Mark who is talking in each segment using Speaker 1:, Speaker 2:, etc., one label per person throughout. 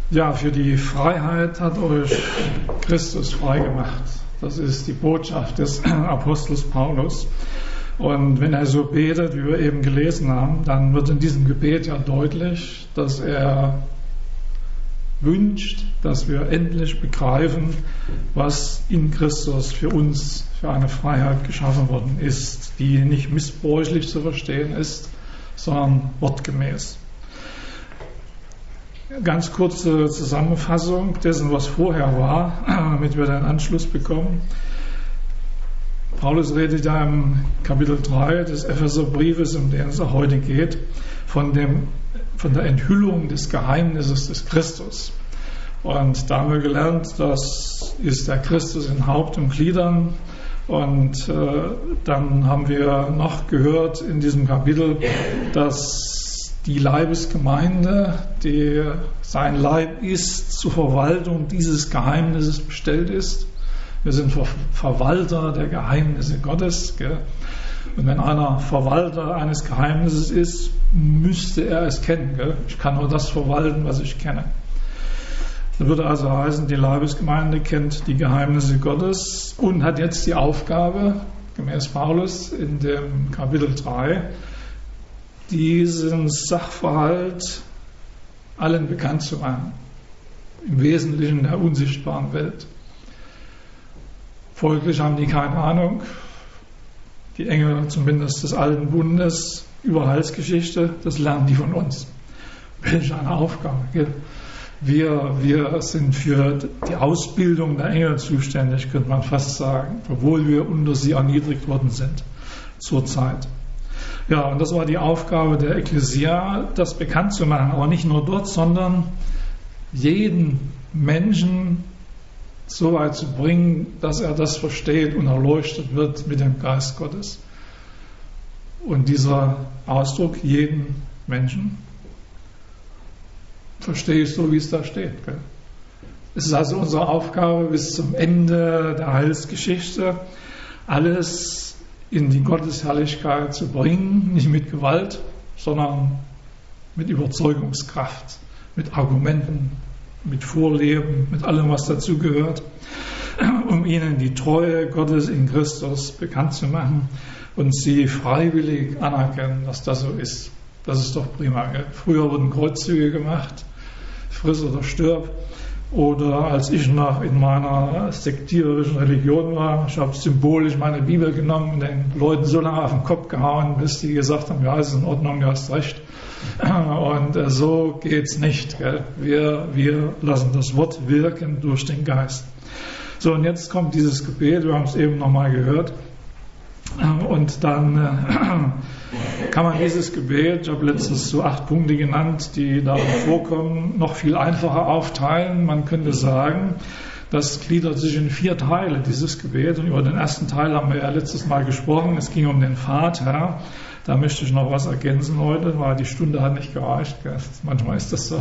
Speaker 1: Ja, für die Freiheit hat euch Christus freigemacht. Das ist die Botschaft des Apostels Paulus. Und wenn er so betet, wie wir eben gelesen haben, dann wird in diesem Gebet ja deutlich, dass er wünscht, dass wir endlich begreifen, was in Christus für uns für eine Freiheit geschaffen worden ist, die nicht missbräuchlich zu verstehen ist, sondern wortgemäß. Ganz kurze Zusammenfassung dessen, was vorher war, damit wir den Anschluss bekommen. Paulus redet ja im Kapitel 3 des Epheserbriefes, um den es auch heute geht, von der Enthüllung des Geheimnisses des Christus. Und da haben wir gelernt, das ist der Christus in Haupt und Gliedern. Und dann haben wir noch gehört in diesem Kapitel, dass die Leibesgemeinde, die sein Leib ist, zur Verwaltung dieses Geheimnisses bestellt ist. Wir sind Verwalter der Geheimnisse Gottes. Gell? Und wenn einer Verwalter eines Geheimnisses ist, müsste er es kennen. Gell? Ich kann nur das verwalten, was ich kenne. Das würde also heißen, die Leibesgemeinde kennt die Geheimnisse Gottes und hat jetzt die Aufgabe, gemäß Paulus in dem Kapitel 3, diesen Sachverhalt allen bekannt zu machen. Im Wesentlichen der unsichtbaren Welt. Folglich haben die keine Ahnung, die Engel zumindest des Alten Bundes, über Heilsgeschichte, das lernen die von uns. Welch eine Aufgabe. Gell? Wir sind für die Ausbildung der Engel zuständig, könnte man fast sagen, obwohl wir unter sie erniedrigt worden sind zur Zeit. Ja, und das war die Aufgabe der Ekklesia, das bekannt zu machen, aber nicht nur dort, sondern jeden Menschen so weit zu bringen, dass er das versteht und erleuchtet wird mit dem Geist Gottes. Und dieser Ausdruck, jeden Menschen, verstehe ich so, wie es da steht. Gell? Es ist also unsere Aufgabe bis zum Ende der Heilsgeschichte, alles in die Gottesherrlichkeit zu bringen, nicht mit Gewalt, sondern mit Überzeugungskraft, mit Argumenten, mit Vorleben, mit allem, was dazugehört, um ihnen die Treue Gottes in Christus bekannt zu machen und sie freiwillig anerkennen, dass das so ist. Das ist doch prima. Gell? Früher wurden Kreuzzüge gemacht, friss oder stirb. Oder als ich noch in meiner sektiererischen Religion war, ich habe symbolisch meine Bibel genommen und den Leuten so lange auf den Kopf gehauen, bis die gesagt haben, ja, es ist in Ordnung, du hast recht. Und so geht's nicht. Gell? Wir lassen das Wort wirken durch den Geist. So, und jetzt kommt dieses Gebet, wir haben es eben nochmal gehört. Und dann kann man dieses Gebet, ich habe letztens so 8 Punkte genannt, die darin vorkommen, noch viel einfacher aufteilen. Man könnte sagen, das gliedert sich in 4 Teile, dieses Gebet. Und über den ersten Teil haben wir ja letztes Mal gesprochen. Es ging um den Vater. Da möchte ich noch was ergänzen heute, weil die Stunde hat nicht gereicht. Manchmal ist das so.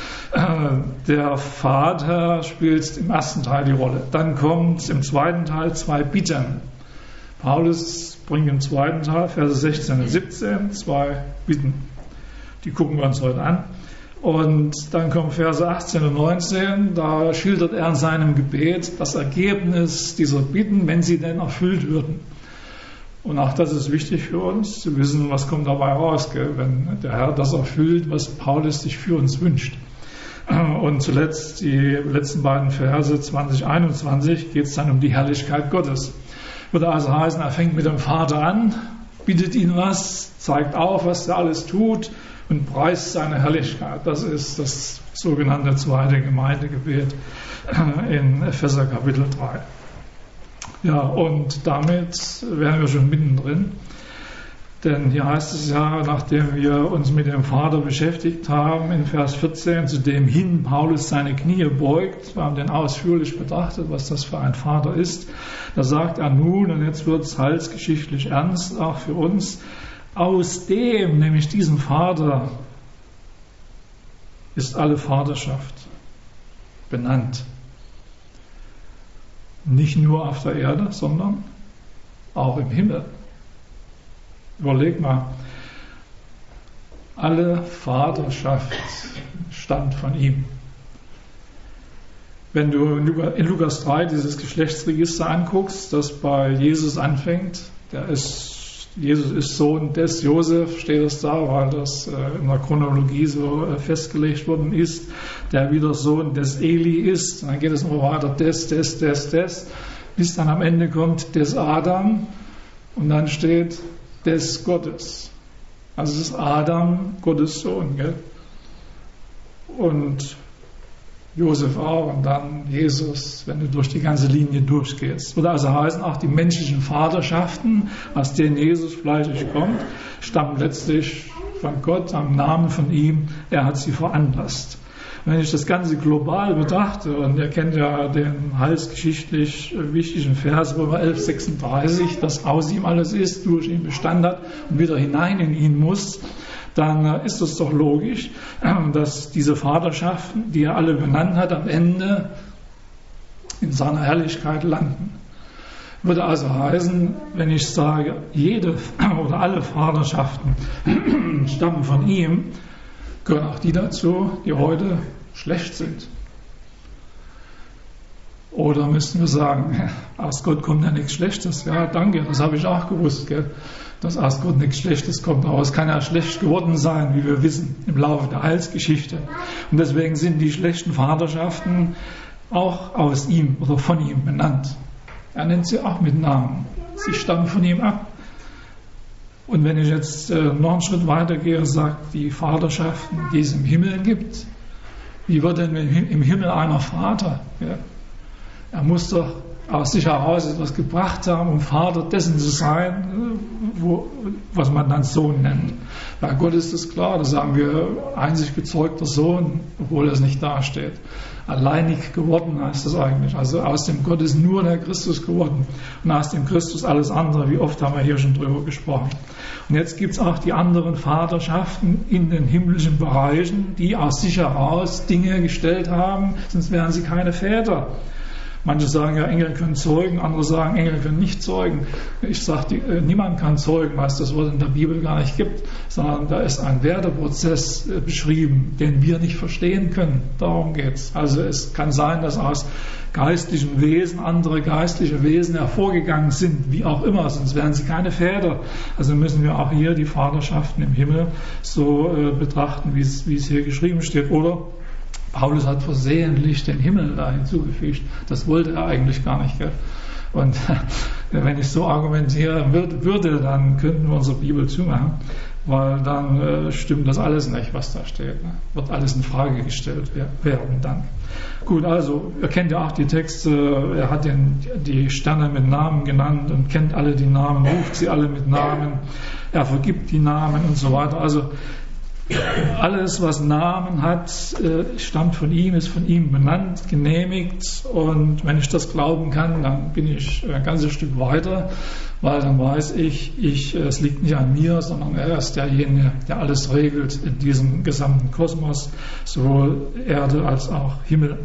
Speaker 1: Der Vater spielt im ersten Teil die Rolle. Dann kommt im zweiten Teil 2 Bitten. Paulus bringt im zweiten Teil, Verse 16 und 17, 2 Bitten. Die gucken wir uns heute an. Und dann kommen Verse 18 und 19, da schildert er in seinem Gebet das Ergebnis dieser Bitten, wenn sie denn erfüllt würden. Und auch das ist wichtig für uns, zu wissen, was kommt dabei raus, gell? Wenn der Herr das erfüllt, was Paulus sich für uns wünscht. Und zuletzt, die letzten beiden Verse 20, 21, geht es dann um die Herrlichkeit Gottes. Würde also heißen, er fängt mit dem Vater an, bittet ihn was, zeigt auf, was er alles tut und preist seine Herrlichkeit. Das ist das sogenannte zweite Gemeindegebet in Epheser Kapitel 3. Ja, und damit wären wir schon mittendrin. Denn hier heißt es ja, nachdem wir uns mit dem Vater beschäftigt haben, in Vers 14, zu dem hin Paulus seine Knie beugt, wir haben den ausführlich betrachtet, was das für ein Vater ist, da sagt er nun, und jetzt wird es heilsgeschichtlich ernst, auch für uns, aus dem, nämlich diesem Vater, ist alle Vaterschaft benannt. Nicht nur auf der Erde, sondern auch im Himmel. Überleg mal, alle Vaterschaft stammt von ihm. Wenn du in Lukas 3 dieses Geschlechtsregister anguckst, das bei Jesus anfängt, Jesus ist Sohn des Josef, steht es da, weil das in der Chronologie so festgelegt worden ist, der wieder Sohn des Eli ist. Und dann geht es noch weiter, bis dann am Ende kommt des Adam und dann steht des Gottes. Also es ist Adam, Gottes Sohn, gell? Und Josef auch und dann Jesus, wenn du durch die ganze Linie durchgehst. Würde also heißen, auch die menschlichen Vaterschaften, aus denen Jesus fleischlich kommt, stammen letztlich von Gott, am Namen von ihm. Er hat sie veranlasst. Und wenn ich das Ganze global betrachte, und ihr kennt ja den heilsgeschichtlich wichtigen Vers Römer 11,36, dass aus ihm alles ist, durch ihn Bestand hat und wieder hinein in ihn muss, dann ist es doch logisch, dass diese Vaterschaften, die er alle benannt hat, am Ende in seiner Herrlichkeit landen. Würde also heißen, wenn ich sage, jede oder alle Vaterschaften stammen von ihm, gehören auch die dazu, die heute schlecht sind. Oder müssten wir sagen, aus Gott kommt ja nichts Schlechtes. Ja, danke, das habe ich auch gewusst, gell? Dass aus Gott nichts Schlechtes kommt. Aber es kann ja schlecht geworden sein, wie wir wissen, im Laufe der Heilsgeschichte. Und deswegen sind die schlechten Vaterschaften auch aus ihm oder von ihm benannt. Er nennt sie auch mit Namen. Sie stammen von ihm ab. Und wenn ich jetzt noch einen Schritt weiter gehe und sage, die Vaterschaften, die es im Himmel gibt, wie wird denn im Himmel einer Vater? Ja? Er muss doch aus sich heraus etwas gebracht haben, um Vater dessen zu sein, was man dann Sohn nennt. Bei Gott ist es klar, da sagen wir einzig gezeugter Sohn, obwohl es nicht dasteht. Alleinig geworden heißt das eigentlich. Also aus dem Gott ist nur der Christus geworden und aus dem Christus alles andere. Wie oft haben wir hier schon drüber gesprochen. Und jetzt gibt es auch die anderen Vaterschaften in den himmlischen Bereichen, die aus sich heraus Dinge gestellt haben, sonst wären sie keine Väter. Manche sagen ja, Engel können zeugen, andere sagen, Engel können nicht zeugen. Ich sage, niemand kann zeugen, weil es das Wort in der Bibel gar nicht gibt, sondern da ist ein Werdeprozess beschrieben, den wir nicht verstehen können. Darum geht es. Also es kann sein, dass aus geistlichen Wesen andere geistliche Wesen hervorgegangen sind, wie auch immer, sonst wären sie keine Väter. Also müssen wir auch hier die Vaterschaften im Himmel so betrachten, wie es hier geschrieben steht. Oder Paulus hat versehentlich den Himmel da hinzugefügt. Das wollte er eigentlich gar nicht. Gell? Und wenn ich so argumentieren würde, dann könnten wir unsere Bibel zumachen, weil dann stimmt das alles nicht, was da steht. Ne? Wird alles in Frage gestellt werden dann. Gut, also ihr kennt ja auch die Texte, er hat die Sterne mit Namen genannt und kennt alle die Namen, ruft sie alle mit Namen, er vergibt die Namen und so weiter. Also alles, was Namen hat, stammt von ihm, ist von ihm benannt, genehmigt. Und wenn ich das glauben kann, dann bin ich ein ganzes Stück weiter, weil dann weiß ich, es liegt nicht an mir, sondern er ist derjenige, der alles regelt in diesem gesamten Kosmos, sowohl Erde als auch Himmel.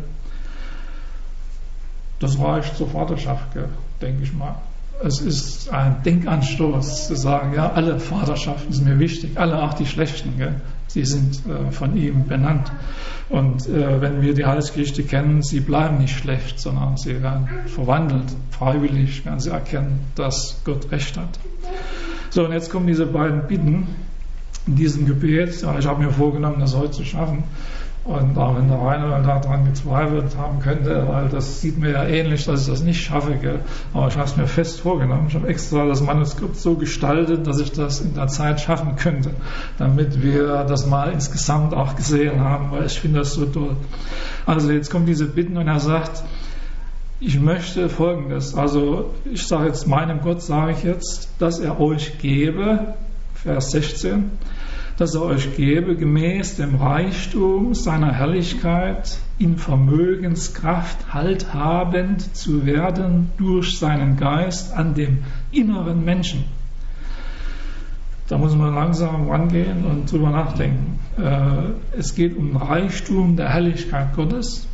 Speaker 1: Das reicht zur Vaterschaft, denke ich mal. Es ist ein Denkanstoß zu sagen, ja, alle Vaterschaften sind mir wichtig, alle auch die schlechten, gell? Sie sind von ihm benannt. Und wenn wir die Heilsgeschichte kennen, sie bleiben nicht schlecht, sondern sie werden verwandelt. Freiwillig werden sie erkennen, dass Gott Recht hat. So, und jetzt kommen diese beiden Bitten in diesem Gebet. Ja, ich habe mir vorgenommen, das heute zu schaffen. Und auch wenn der eine daran gezweifelt haben könnte, weil das sieht mir ja ähnlich, dass ich das nicht schaffe, gell? Aber ich habe es mir fest vorgenommen. Ich habe extra das Manuskript so gestaltet, dass ich das in der Zeit schaffen könnte, damit wir das mal insgesamt auch gesehen haben, weil ich finde das so toll. Also jetzt kommen diese Bitten und er sagt, ich möchte Folgendes, also ich sage jetzt, meinem Gott sage ich jetzt, dass er euch gebe, Vers 16, dass er euch gebe, gemäß dem Reichtum seiner Herrlichkeit in Vermögenskraft halthabend zu werden durch seinen Geist an dem inneren Menschen. Da muss man langsam rangehen und drüber nachdenken. Es geht um Reichtum der Herrlichkeit Gottes.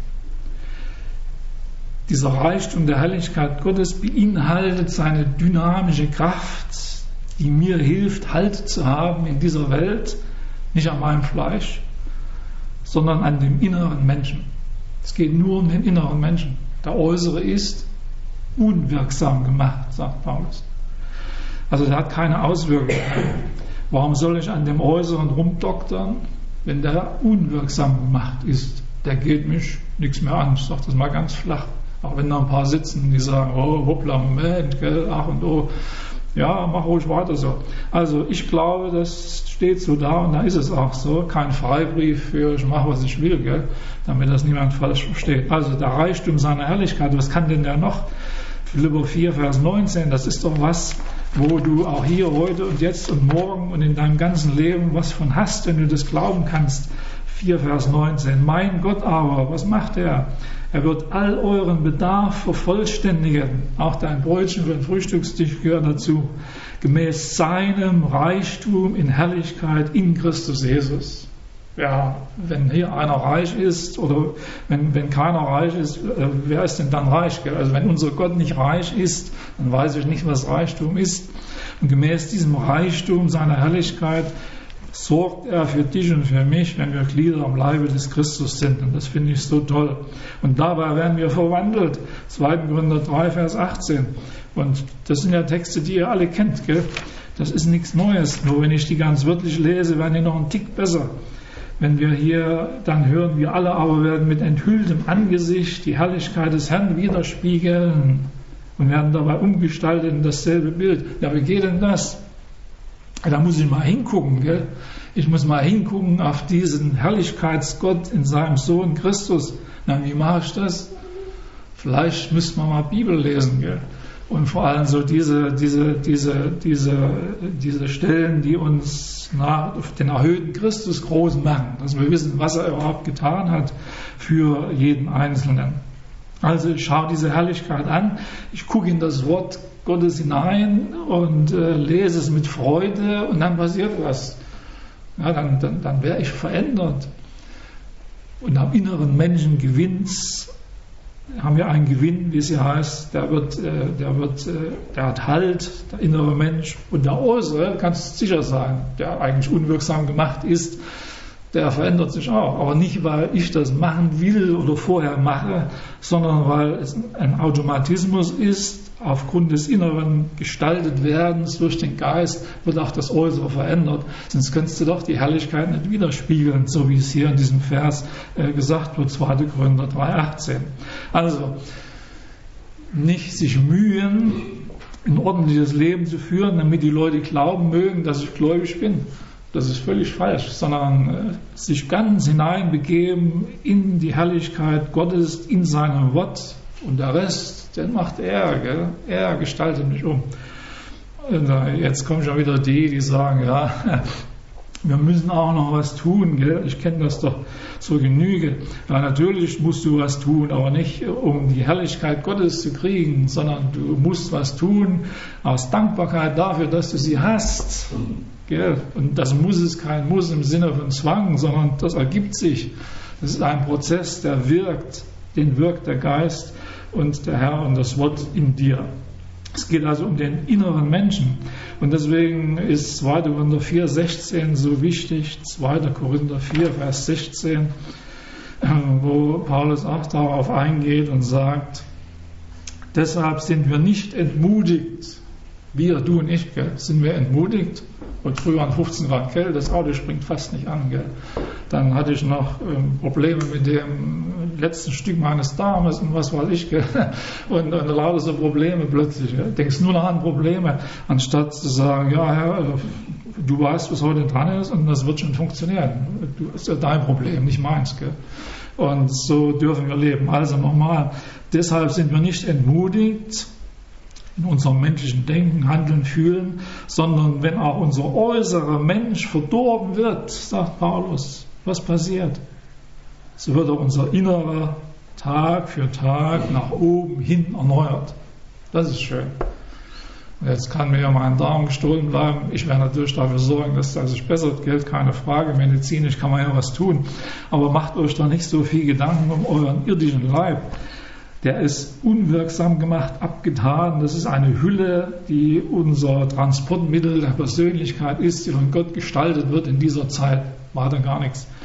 Speaker 1: Dieser Reichtum der Herrlichkeit Gottes beinhaltet seine dynamische Kraft, die mir hilft, Halt zu haben in dieser Welt, nicht an meinem Fleisch, sondern an dem inneren Menschen. Es geht nur um den inneren Menschen. Der Äußere ist unwirksam gemacht, sagt Paulus. Also der hat keine Auswirkungen. Warum soll ich an dem Äußeren rumdoktern, wenn der unwirksam gemacht ist? Der geht mich nichts mehr an. Ich sage das mal ganz flach. Auch wenn da ein paar sitzen, die sagen, oh, hoppla, Moment, gell, ach und oh. Ja, mach ruhig weiter so. Also ich glaube, das steht so da und da ist es auch so. Kein Freibrief für ich mache, was ich will, gell, damit das niemand falsch versteht. Also der Reichtum seiner Herrlichkeit, was kann denn der noch? Philipper 4, Vers 19, das ist doch was, wo du auch hier, heute und jetzt und morgen und in deinem ganzen Leben was von hast, wenn du das glauben kannst. 4, Vers 19. Mein Gott aber, was macht er? Er wird all euren Bedarf vervollständigen. Auch dein Brötchen für den Frühstückstisch gehört dazu. Gemäß seinem Reichtum in Herrlichkeit in Christus Jesus. Ja, wenn hier einer reich ist oder wenn keiner reich ist, wer ist denn dann reich? Also wenn unser Gott nicht reich ist, dann weiß ich nicht, was Reichtum ist. Und gemäß diesem Reichtum seiner Herrlichkeit sorgt er für dich und für mich, wenn wir Glieder am Leibe des Christus sind. Und das finde ich so toll. Und dabei werden wir verwandelt. 2. Korinther 3, Vers 18. Und das sind ja Texte, die ihr alle kennt, gell? Das ist nichts Neues. Nur wenn ich die ganz wörtlich lese, werden die noch einen Tick besser. Wenn wir hier dann hören, wir alle aber werden mit enthülltem Angesicht die Herrlichkeit des Herrn widerspiegeln und werden dabei umgestaltet in dasselbe Bild. Ja, wie geht denn das? Da muss ich mal hingucken, gell? Ich muss mal hingucken auf diesen Herrlichkeitsgott in seinem Sohn Christus. Na, wie mache ich das? Vielleicht müsste man mal Bibel lesen, gell? Und vor allem so diese Stellen, die uns den erhöhten Christus groß machen, dass wir wissen, was er überhaupt getan hat für jeden Einzelnen. Also ich schaue diese Herrlichkeit an, ich gucke in das Wort Gottes hinein und lese es mit Freude und dann passiert was. Ja, dann wäre ich verändert. Und am inneren Menschen haben wir einen Gewinn, wie es hier heißt, der hat Halt, der innere Mensch. Und der äußere, kannst du sicher sein, der eigentlich unwirksam gemacht ist, der verändert sich auch. Aber nicht, weil ich das machen will oder vorher mache, sondern weil es ein Automatismus ist, aufgrund des inneren Gestaltetwerdens durch den Geist wird auch das Äußere verändert. Sonst könntest du doch die Herrlichkeit nicht widerspiegeln, so wie es hier in diesem Vers gesagt wird, 2. Korinther 3,18. Also, nicht sich mühen, ein ordentliches Leben zu führen, damit die Leute glauben mögen, dass ich gläubig bin. Das ist völlig falsch, sondern sich ganz hineinbegeben in die Herrlichkeit Gottes, in seinem Wort und der Rest, den macht er, gell? Er gestaltet mich um. Und jetzt kommen schon wieder die sagen, ja, wir müssen auch noch was tun, gell? Ich kenne das doch so Genüge. Ja, natürlich musst du was tun, aber nicht um die Herrlichkeit Gottes zu kriegen, sondern du musst was tun aus Dankbarkeit dafür, dass du sie hast. Gell? Und das ist kein Muss im Sinne von Zwang, sondern das ergibt sich. Das ist ein Prozess, der wirkt, den wirkt der Geist und der Herr und das Wort in dir. Es geht also um den inneren Menschen. Und deswegen ist 2. Korinther 4, 16 so wichtig. 2. Korinther 4, Vers 16, wo Paulus auch darauf eingeht und sagt, deshalb sind wir nicht entmutigt. Wir, du und ich, gell, sind wir entmutigt. Und früher an 15 Grad Kälte, das Auto springt fast nicht an. Gell. Dann hatte ich noch Probleme mit dem letzten Stück meines Darmes und was weiß ich. Gell. Und lauter so Probleme plötzlich. Gell. Denkst nur noch an Probleme, anstatt zu sagen, ja Herr, du weißt, was heute dran ist und das wird schon funktionieren. Das ist ja dein Problem, nicht meins. Gell. Und so dürfen wir leben. Also nochmal, deshalb sind wir nicht entmutigt in unserem menschlichen Denken, Handeln, Fühlen, sondern wenn auch unser äußerer Mensch verdorben wird, sagt Paulus, was passiert? So wird auch unser innerer Tag für Tag nach oben hin erneuert. Das ist schön. Und jetzt kann mir ja mein Darm gestohlen bleiben. Ich werde natürlich dafür sorgen, dass das sich bessert. Geld, keine Frage. Medizinisch kann man ja was tun. Aber macht euch da nicht so viel Gedanken um euren irdischen Leib. Der ist unwirksam gemacht, abgetan. Das ist eine Hülle, die unser Transportmittel der Persönlichkeit ist, die von Gott gestaltet wird in dieser Zeit. Weiter gar nichts.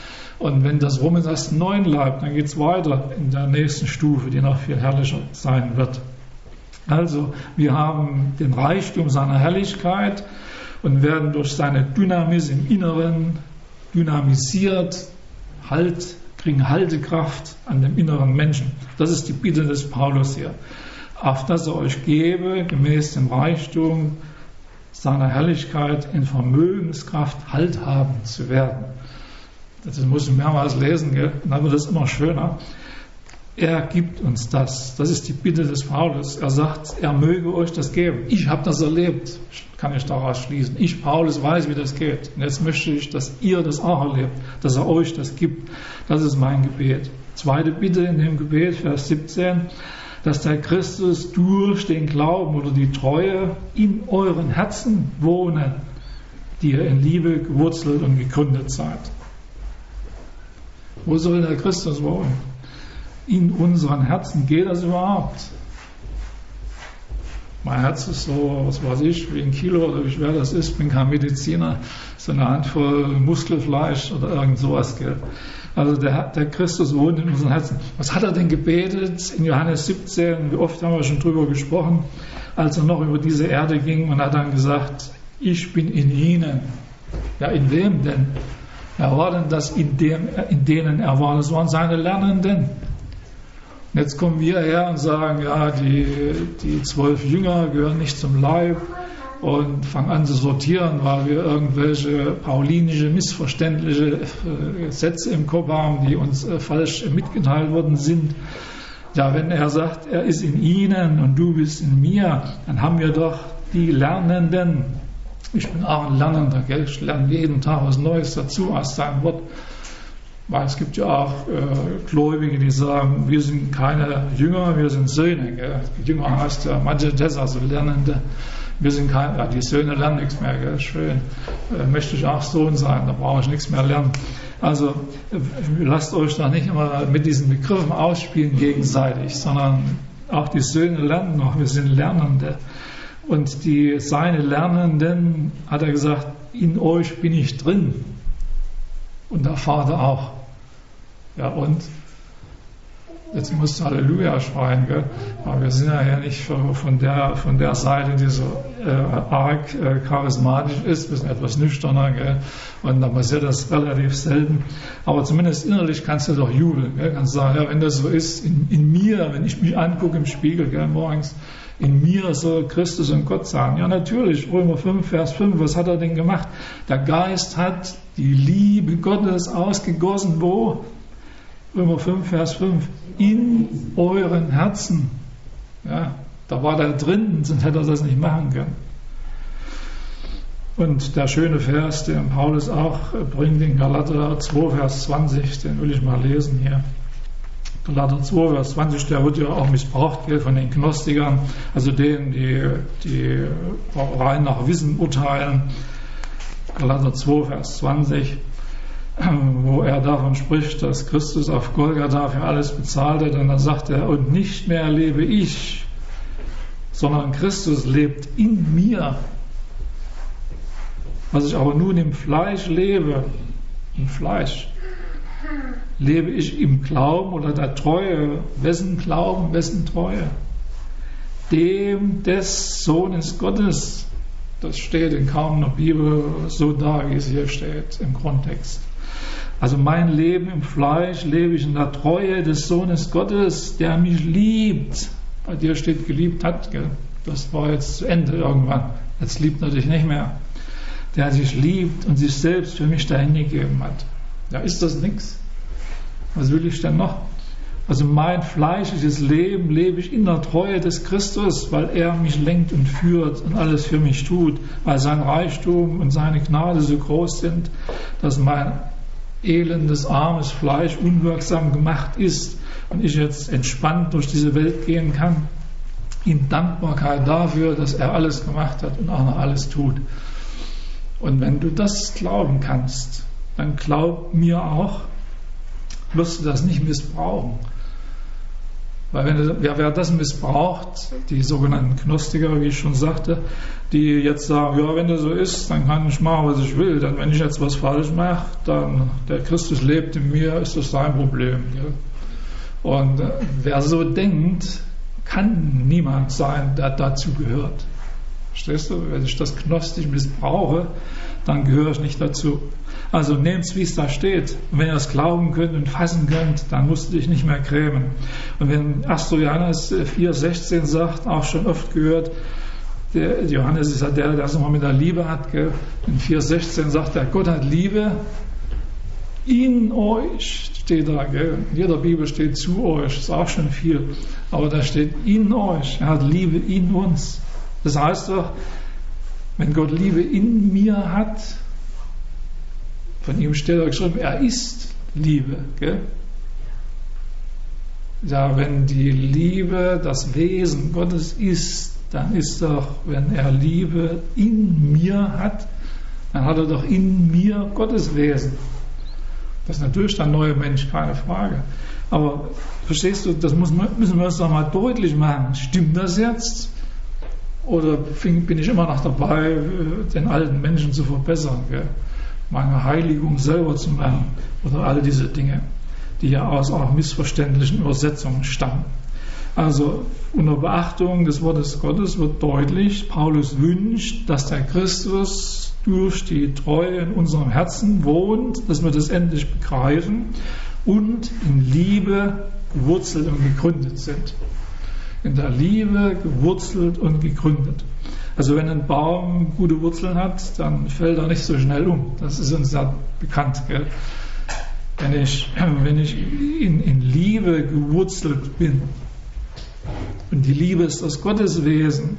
Speaker 1: Und wenn das rum ist, hast du einen neuen Leib, dann geht es weiter in der nächsten Stufe, die noch viel herrlicher sein wird. Also wir haben den Reichtum seiner Herrlichkeit und werden durch seine Dynamis im Inneren dynamisiert, kriegen Haltekraft an dem inneren Menschen. Das ist die Bitte des Paulus hier. Auf dass er euch gebe, gemäß dem Reichtum seiner Herrlichkeit in Vermögenskraft Halthabend zu werden. Das muss man mehrmals lesen, gell? Und dann wird es immer schöner. Er gibt uns das. Das ist die Bitte des Paulus. Er sagt, er möge euch das geben. Ich habe das erlebt, kann ich daraus schließen. Ich, Paulus, weiß, wie das geht. Und jetzt möchte ich, dass ihr das auch erlebt, dass er euch das gibt. Das ist mein Gebet. Zweite Bitte in dem Gebet, Vers 17, dass der Christus durch den Glauben oder die Treue in euren Herzen wohne, die ihr in Liebe gewurzelt und gegründet seid. Wo soll der Christus wohnen? In unseren Herzen. Geht das überhaupt? Mein Herz ist so, was weiß ich, wie ein Kilo oder wie schwer das ist. Ich bin kein Mediziner. So eine Handvoll Muskelfleisch oder irgend sowas. Gell? Also der Christus wohnt in unseren Herzen. Was hat er denn gebetet in Johannes 17? Wie oft haben wir schon drüber gesprochen, als er noch über diese Erde ging und hat dann gesagt, ich bin in ihnen. Ja, in wem denn? Wer war denn das, in denen er war? Das waren seine Lernenden. Und jetzt kommen wir her und sagen, ja, die 12 Jünger gehören nicht zum Leib und fangen an zu sortieren, weil wir irgendwelche paulinische, missverständliche Sätze im Kopf haben, die uns falsch mitgeteilt worden sind. Ja, wenn er sagt, er ist in ihnen und du bist in mir, dann haben wir doch die Lernenden. Ich bin auch ein Lernender, gell? Ich lerne jeden Tag was Neues dazu aus seinem Wort. Weil es gibt ja auch Gläubige, die sagen, wir sind keine Jünger, wir sind Söhne. Gell? Jünger heißt ja Majetes, also Lernende. Wir sind keine, ja, die Söhne lernen nichts mehr, gell? Schön. Möchte ich auch Sohn sein, da brauche ich nichts mehr lernen. Also lasst euch da nicht immer mit diesen Begriffen ausspielen gegenseitig, sondern auch die Söhne lernen noch, wir sind Lernende. Und seine Lernenden, hat er gesagt, in euch bin ich drin. Und der Vater auch. Ja, und? Jetzt musst du Halleluja schreien, gell? Aber wir sind ja nicht von der Seite, die so arg charismatisch ist, wir sind etwas nüchterner, gell? Und dann passiert das relativ selten. Aber zumindest innerlich kannst du doch jubeln, gell? Kannst sagen, ja, wenn das so ist, in mir, wenn ich mich angucke im Spiegel, gell, morgens, in mir soll Christus und Gott sein. Ja, natürlich, Römer 5, Vers 5, was hat er denn gemacht? Der Geist hat die Liebe Gottes ausgegossen, wo? Römer 5, Vers 5, in euren Herzen. Ja, da war der drin, sonst hätte er das nicht machen können. Und der schöne Vers, den Paulus auch bringt in Galater 2, Vers 20, den will ich mal lesen hier. Galater 2, Vers 20, der wird ja auch missbraucht, gell, von den Gnostikern, also denen, die rein nach Wissen urteilen. Galater 2, Vers 20, wo er davon spricht, dass Christus auf Golgatha für alles bezahlt hat. Und dann sagt er, und nicht mehr lebe ich, sondern Christus lebt in mir. Was ich aber nun im Fleisch lebe, im Fleisch, lebe ich im Glauben oder der Treue. Wessen Glauben, wessen Treue? Dem des Sohnes Gottes. Das steht in kaum einer Bibel so da, wie es hier steht im Kontext. Also mein Leben im Fleisch lebe ich in der Treue des Sohnes Gottes, der mich liebt. Bei dir steht geliebt hat, gell? Das war jetzt zu Ende irgendwann. Jetzt liebt er dich nicht mehr. Der dich liebt und sich selbst für mich dahingegeben hat. Ja, ist das nichts? Was will ich denn noch? Also mein fleischliches Leben lebe ich in der Treue des Christus, weil er mich lenkt und führt und alles für mich tut, weil sein Reichtum und seine Gnade so groß sind, dass mein elendes, armes Fleisch unwirksam gemacht ist und ich jetzt entspannt durch diese Welt gehen kann, in Dankbarkeit dafür, dass er alles gemacht hat und auch noch alles tut. Und wenn du das glauben kannst, dann glaub mir auch, wirst du das nicht missbrauchen. Weil wer das missbraucht, die sogenannten Gnostiker, wie ich schon sagte, die jetzt sagen, ja, wenn das so ist, dann kann ich machen, was ich will. Dann, wenn ich jetzt was falsch mache, dann der Christus lebt in mir, ist das sein Problem. Ja? Und wer so denkt, kann niemand sein, der dazu gehört. Verstehst du? Wenn ich das gnostisch missbrauche, dann gehöre ich nicht dazu. Also nehmt es, wie es da steht. Und wenn ihr es glauben könnt und fassen könnt, dann musst du dich nicht mehr grämen. Und wenn 1. Johannes 4,16 sagt, auch schon oft gehört, der Johannes ist ja der es nochmal mit der Liebe hat. Gell? In 4,16 sagt er, Gott hat Liebe in euch, steht da. Gell? In jeder Bibel steht zu euch, ist auch schon viel. Aber da steht in euch, er hat Liebe in uns. Das heißt doch, wenn Gott Liebe in mir hat, von ihm steht da geschrieben, er ist Liebe. Gell? Ja, wenn die Liebe das Wesen Gottes ist, dann ist doch, wenn er Liebe in mir hat, dann hat er doch in mir Gottes Wesen. Das ist natürlich der neue Mensch, keine Frage. Aber verstehst du, das müssen wir uns doch mal deutlich machen. Stimmt das jetzt? Oder bin ich immer noch dabei, den alten Menschen zu verbessern? Gell? Meine Heiligung selber zu machen oder all diese Dinge, die ja aus auch missverständlichen Übersetzungen stammen. Also unter Beachtung des Wortes Gottes wird deutlich, Paulus wünscht, dass der Christus durch die Treue in unserem Herzen wohnt, dass wir das endlich begreifen und in Liebe gewurzelt und gegründet sind. In der Liebe gewurzelt und gegründet. Also wenn ein Baum gute Wurzeln hat, dann fällt er nicht so schnell um. Das ist uns ja bekannt. Gell? Wenn ich in Liebe gewurzelt bin, und die Liebe ist das Gotteswesen,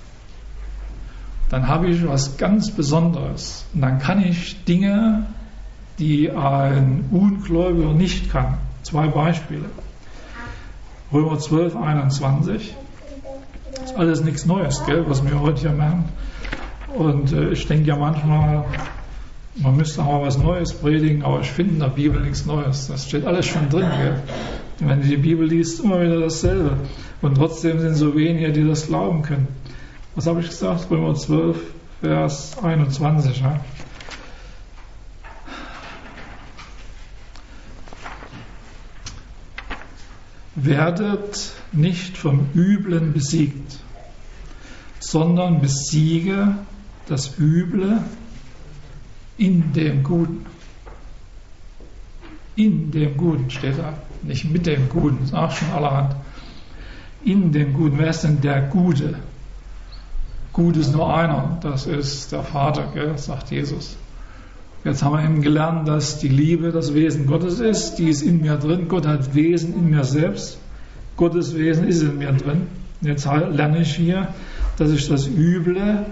Speaker 1: dann habe ich was ganz Besonderes. Und dann kann ich Dinge, die ein Ungläubiger nicht kann. 2 Beispiele. Römer 12, 21. Das ist alles nichts Neues, gell, was wir heute hier machen. Und ich denke ja manchmal, man müsste auch mal was Neues predigen, aber ich finde in der Bibel nichts Neues. Das steht alles schon drin, gell. Und wenn du die Bibel liest, immer wieder dasselbe. Und trotzdem sind so wenige, die das glauben können. Was habe ich gesagt? Römer 12, Vers 21. Ja? Werdet nicht vom Üblen besiegt, sondern besiege das Üble in dem Guten. In dem Guten steht da, nicht mit dem Guten, das ist auch schon allerhand. In dem Guten, wer ist denn der Gute? Gut ist nur einer, das ist der Vater, gell, sagt Jesus. Jetzt haben wir eben gelernt, dass die Liebe das Wesen Gottes ist, die ist in mir drin. Gott hat Wesen in mir selbst. Gottes Wesen ist in mir drin. Jetzt lerne ich hier, dass ich das Üble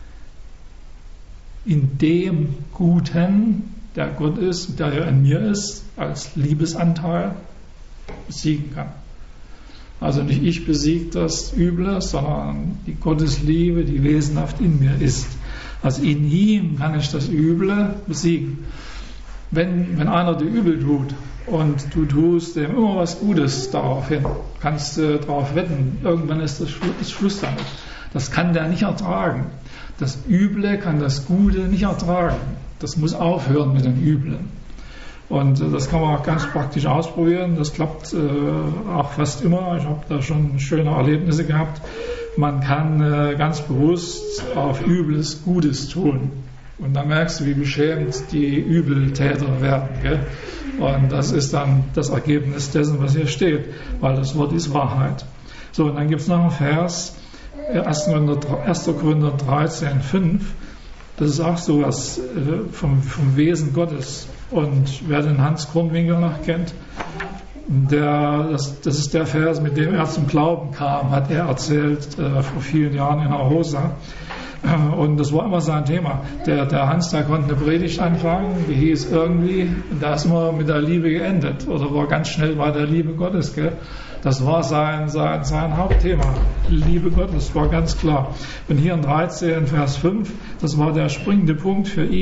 Speaker 1: in dem Guten, der Gott ist, der ja in mir ist, als Liebesanteil besiegen kann. Also nicht ich besiege das Üble, sondern die Gottesliebe, die wesenhaft in mir ist. Also in ihm kann ich das Üble besiegen. Wenn einer dir übel tut und du tust dem immer was Gutes darauf hin, kannst du darauf wetten, irgendwann ist das Schluss damit. Das kann der nicht ertragen. Das Üble kann das Gute nicht ertragen. Das muss aufhören mit dem Üblen. Und das kann man auch ganz praktisch ausprobieren. Das klappt auch fast immer. Ich habe da schon schöne Erlebnisse gehabt. Man kann ganz bewusst auf Übles Gutes tun. Und dann merkst du, wie beschämt die Übeltäter werden. Gell? Und das ist dann das Ergebnis dessen, was hier steht. Weil das Wort ist Wahrheit. So, und dann gibt es noch einen Vers, 1. Korinther 13, 5. Das ist auch so was vom Wesen Gottes. Und wer den Hans Kronwinkel noch kennt, das ist der Vers, mit dem er zum Glauben kam, hat er erzählt vor vielen Jahren in Arosa. Und das war immer sein Thema. Der Hans, der konnte eine Predigt anfangen, die hieß irgendwie, da ist immer mit der Liebe geendet. Oder war ganz schnell bei der Liebe Gottes. Gell? Das war sein Hauptthema. Liebe Gottes war ganz klar. Und hier in 13, Vers 5, das war der springende Punkt für ihn.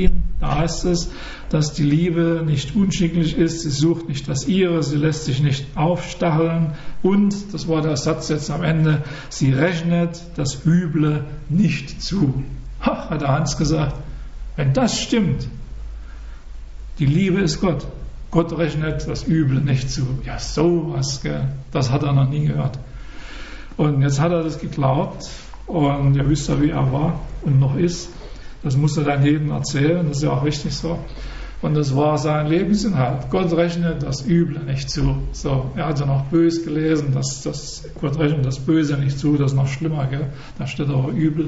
Speaker 1: Da heißt es, dass die Liebe nicht unschicklich ist, sie sucht nicht das Ihre, sie lässt sich nicht aufstacheln und, das war der Satz jetzt am Ende, sie rechnet das Üble nicht zu. Ha, hat der Hans gesagt, wenn das stimmt, die Liebe ist Gott. Gott rechnet das Üble nicht zu. Ja, sowas, gell? Das hat er noch nie gehört. Und jetzt hat er das geglaubt und ihr wisst ja, wie er war und noch ist. Das muss er dann jedem erzählen, das ist ja auch richtig so. Und das war sein Lebensinhalt. Gott rechnet das Üble nicht zu. So, er hat ja noch böse gelesen, Gott rechnet das Böse nicht zu, das ist noch schlimmer, gell? Da steht aber übel.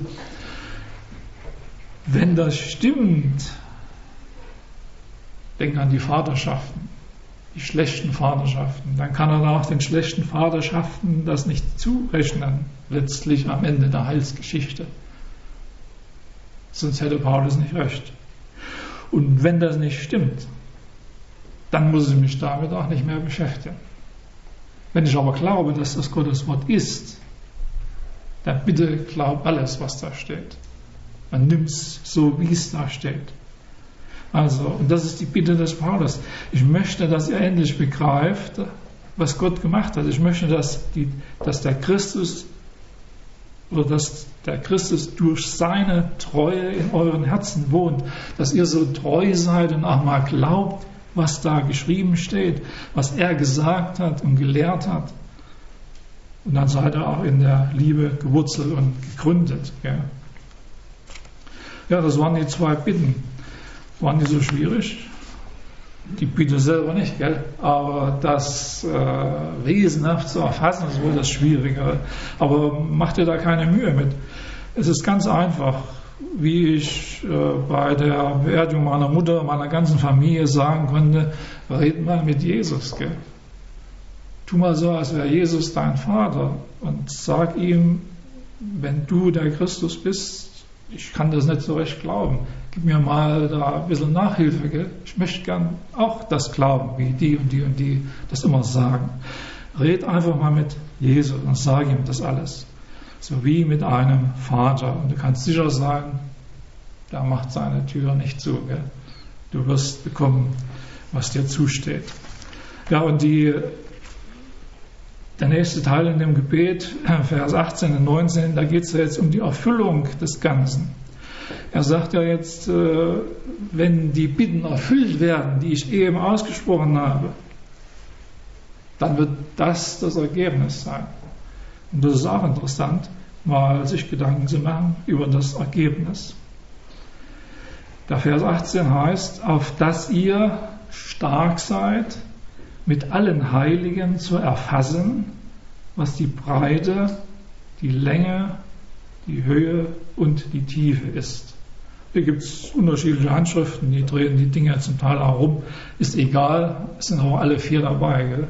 Speaker 1: Wenn das stimmt, denk an die Vaterschaften, die schlechten Vaterschaften, dann kann er auch den schlechten Vaterschaften das nicht zurechnen, letztlich am Ende der Heilsgeschichte. Sonst hätte Paulus nicht recht. Und wenn das nicht stimmt, dann muss ich mich damit auch nicht mehr beschäftigen. Wenn ich aber glaube, dass das Gottes Wort ist, dann bitte glaub alles, was da steht. Man nimmt es so, wie es da steht. Also, und das ist die Bitte des Paulus. Ich möchte, dass ihr endlich begreift, was Gott gemacht hat. Ich möchte, dass der Christus durch seine Treue in euren Herzen wohnt, dass ihr so treu seid und auch mal glaubt, was da geschrieben steht, was er gesagt hat und gelehrt hat. Und dann seid ihr auch in der Liebe gewurzelt und gegründet. Gell? Ja, das waren die 2 Bitten. Waren die so schwierig? Die Bitte selber nicht, gell? Aber das wesenhaft zu erfassen, ist wohl das Schwierigere. Aber macht ihr da keine Mühe mit. Es ist ganz einfach, wie ich bei der Beerdigung meiner Mutter, meiner ganzen Familie sagen konnte, red mal mit Jesus, gell? Tu mal so, als wäre Jesus dein Vater und sag ihm, wenn du der Christus bist, ich kann das nicht so recht glauben. Gib mir mal da ein bisschen Nachhilfe, gell? Ich möchte gern auch das glauben, wie die und die und die das immer sagen. Red einfach mal mit Jesus und sag ihm das alles. So wie mit einem Vater. Und du kannst sicher sein, der macht seine Tür nicht zu, gell? Du wirst bekommen, was dir zusteht. Ja, und der nächste Teil in dem Gebet, Vers 18 und 19, da geht es ja jetzt um die Erfüllung des Ganzen. Er sagt ja jetzt, wenn die Bitten erfüllt werden, die ich eben ausgesprochen habe, dann wird das Ergebnis sein. Und das ist auch interessant, mal sich Gedanken zu machen über das Ergebnis. Der Vers 18 heißt, auf dass ihr stark seid, mit allen Heiligen zu erfassen, was die Breite, die Länge, die Höhe und die Tiefe ist. Hier gibt es unterschiedliche Handschriften, die drehen die Dinge zum Teil herum. Ist egal, es sind auch alle 4 dabei. Gell?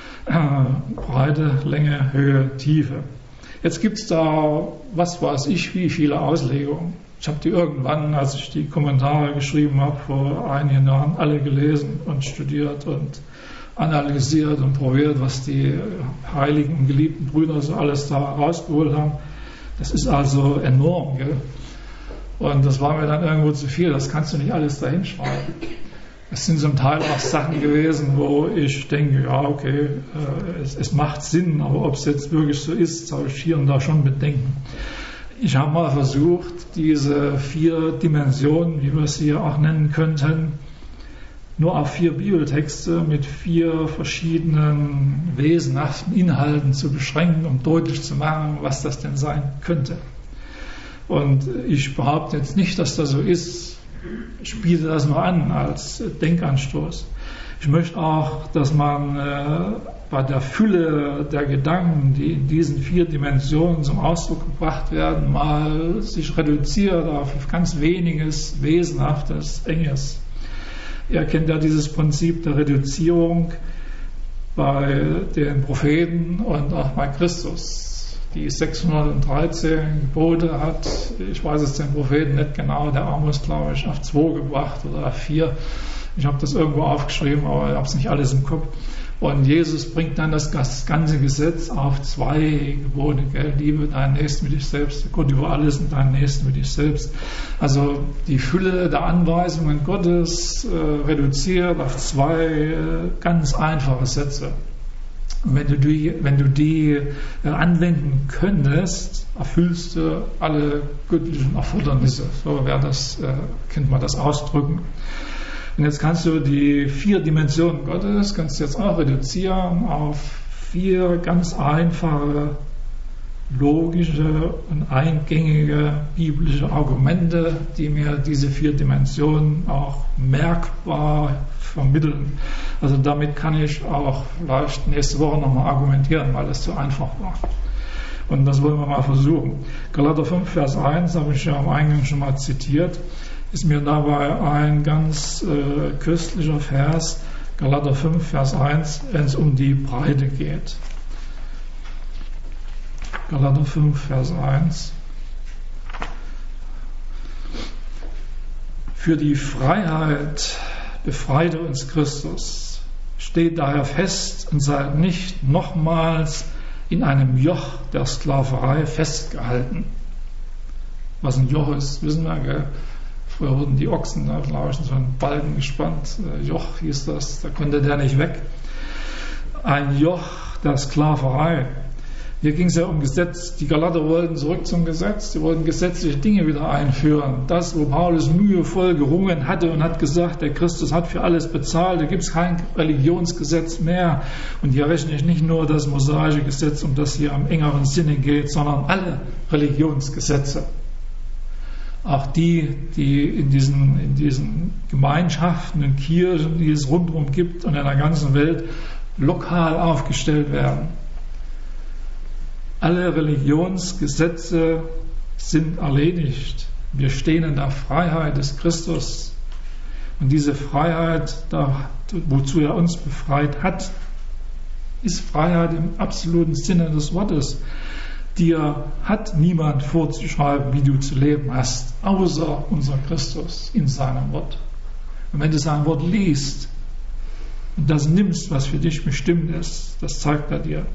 Speaker 1: Breite, Länge, Höhe, Tiefe. Jetzt gibt es da, was weiß ich, wie viele Auslegungen. Ich habe die irgendwann, als ich die Kommentare geschrieben habe, vor einigen Jahren alle gelesen und studiert und analysiert und probiert, was die heiligen und geliebten Brüder so alles da rausgeholt haben. Das ist also enorm, gell? Und das war mir dann irgendwo zu viel, das kannst du nicht alles da hinschreiben. Es sind zum Teil auch Sachen gewesen, wo ich denke, ja okay, es macht Sinn, aber ob es jetzt wirklich so ist, habe ich hier und da schon Bedenken. Ich habe mal versucht, diese 4 Dimensionen, wie wir es hier auch nennen könnten, nur auf 4 Bibeltexte mit 4 verschiedenen wesenhaften Inhalten zu beschränken, um deutlich zu machen, was das denn sein könnte. Und ich behaupte jetzt nicht, dass das so ist. Ich biete das nur an als Denkanstoß. Ich möchte auch, dass man bei der Fülle der Gedanken, die in diesen 4 Dimensionen zum Ausdruck gebracht werden, mal sich reduziert auf ganz weniges, Wesenhaftes, Enges. Ihr kennt ja dieses Prinzip der Reduzierung bei den Propheten und auch bei Christus. Die 613 Gebote hat, ich weiß es den Propheten nicht genau, der Amos, glaube ich, auf 2 gebracht oder auf 4. Ich habe das irgendwo aufgeschrieben, aber ich habe es nicht alles im Kopf. Und Jesus bringt dann das ganze Gesetz auf 2 Gebote. Gell? Liebe deinen Nächsten wie dich selbst, Gott über alles und deinen Nächsten wie dich selbst. Also die Fülle der Anweisungen Gottes reduziert auf 2 ganz einfache Sätze. Und wenn du die anwenden könntest, erfüllst du alle göttlichen Erfordernisse. So könnte man das ausdrücken. Und jetzt kannst du die 4 Dimensionen Gottes, kannst du jetzt auch reduzieren auf 4 ganz einfache, logische und eingängige biblische Argumente, die mir diese 4 Dimensionen auch merkbar vermitteln. Also damit kann ich auch vielleicht nächste Woche nochmal argumentieren, weil es zu einfach war. Und das wollen wir mal versuchen. Galater 5, Vers 1 habe ich ja am Eingang schon mal zitiert. Ist mir dabei ein ganz köstlicher Vers, Galater 5, Vers 1, wenn es um die Breite geht. Galater 5, Vers 1. Für die Freiheit befreite uns Christus. Steht daher fest und seid nicht nochmals in einem Joch der Sklaverei festgehalten. Was ein Joch ist, wissen wir, gell? Früher wurden die Ochsen, glaube ich, in so einen Balken gespannt. Joch hieß das, da konnte der nicht weg. Ein Joch der Sklaverei. Hier ging es ja um Gesetz. Die Galater wollten zurück zum Gesetz. Sie wollten gesetzliche Dinge wieder einführen. Das, wo Paulus mühevoll gerungen hatte und hat gesagt, der Christus hat für alles bezahlt, da gibt es kein Religionsgesetz mehr. Und hier rechne ich nicht nur das mosaische Gesetz, um das hier am engeren Sinne geht, sondern alle Religionsgesetze. Auch die in diesen Gemeinschaften und Kirchen, die es rundherum gibt und in der ganzen Welt lokal aufgestellt werden. Alle Religionsgesetze sind erledigt. Wir stehen in der Freiheit des Christus. Und diese Freiheit, wozu er uns befreit hat, ist Freiheit im absoluten Sinne des Wortes. Dir hat niemand vorzuschreiben, wie du zu leben hast, außer unser Christus in seinem Wort. Und wenn du sein Wort liest und das nimmst, was für dich bestimmt ist, das zeigt er dir.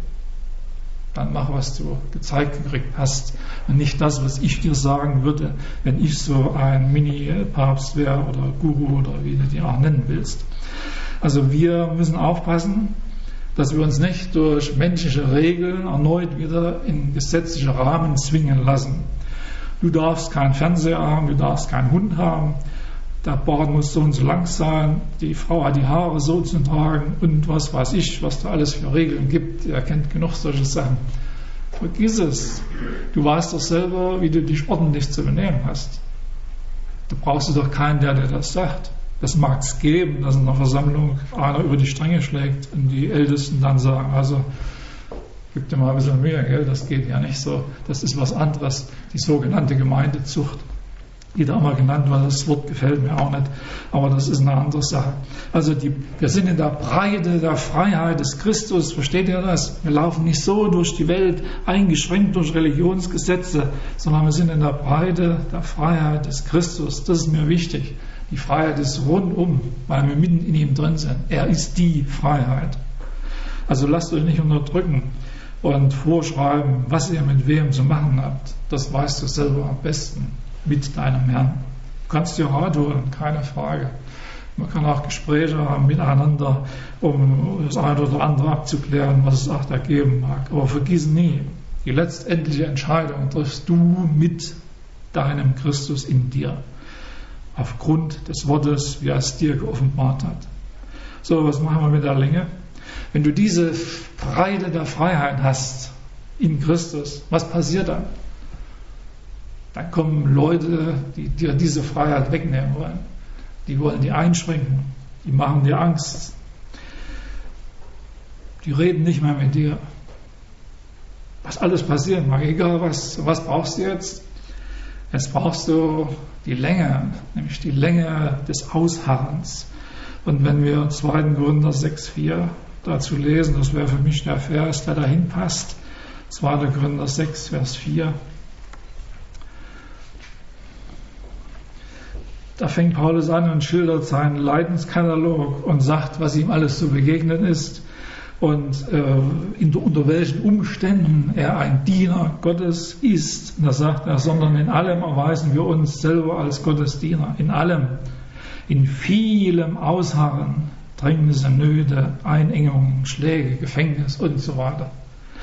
Speaker 1: Dann mach, was du gezeigt gekriegt hast und nicht das, was ich dir sagen würde, wenn ich so ein Mini-Papst wäre oder Guru oder wie du die auch nennen willst. Also wir müssen aufpassen, dass wir uns nicht durch menschliche Regeln erneut wieder in gesetzliche Rahmen zwingen lassen. Du darfst keinen Fernseher haben, du darfst keinen Hund haben, der Bart muss so und so lang sein, die Frau hat die Haare so zu tragen und was weiß ich, was da alles für Regeln gibt. Ihr kennt genug solche Sachen. Vergiss es. Du weißt doch selber, wie du dich ordentlich zu benehmen hast. Da brauchst du doch keinen, der dir das sagt. Das mag es geben, dass in der Versammlung einer über die Stränge schlägt und die Ältesten dann sagen, also gib dir mal ein bisschen Mühe, gell? Das geht ja nicht so. Das ist was anderes, die sogenannte Gemeindezucht. Die da mal genannt, weil das Wort gefällt mir auch nicht, aber das ist eine andere Sache. Also wir sind in der Breite der Freiheit des Christus, versteht ihr das? Wir laufen nicht so durch die Welt, eingeschränkt durch Religionsgesetze, sondern wir sind in der Breite der Freiheit des Christus. Das ist mir wichtig. Die Freiheit ist rundum, weil wir mitten in ihm drin sind. Er ist die Freiheit. Also lasst euch nicht unterdrücken und vorschreiben, was ihr mit wem zu machen habt. Das weißt du selber am besten. Mit deinem Herrn. Du kannst dir Rat holen, keine Frage. Man kann auch Gespräche haben miteinander, um das eine oder andere abzuklären, was es auch da geben mag. Aber vergiss nie, die letztendliche Entscheidung triffst du mit deinem Christus in dir. Aufgrund des Wortes, wie er es dir geoffenbart hat. So, was machen wir mit der Länge? Wenn du diese Breite der Freiheit hast in Christus, was passiert dann? Dann kommen Leute, die dir diese Freiheit wegnehmen wollen. Die wollen die einschränken. Die machen dir Angst. Die reden nicht mehr mit dir. Was alles passieren mag, egal was brauchst du jetzt? Jetzt brauchst du die Länge, nämlich die Länge des Ausharrens. Und wenn wir 2. Korinther 6,4 dazu lesen, das wäre für mich der Vers, der dahin passt. 2. Korinther 6, Vers 4. Da fängt Paulus an und schildert seinen Leidenskatalog und sagt, was ihm alles zu begegnen ist und unter welchen Umständen er ein Diener Gottes ist. Und da sagt er, sondern in allem erweisen wir uns selber als Gottes Diener. In allem, in vielem Ausharren, Drängnisse, Nöte, Einengungen, Schläge, Gefängnis und so weiter.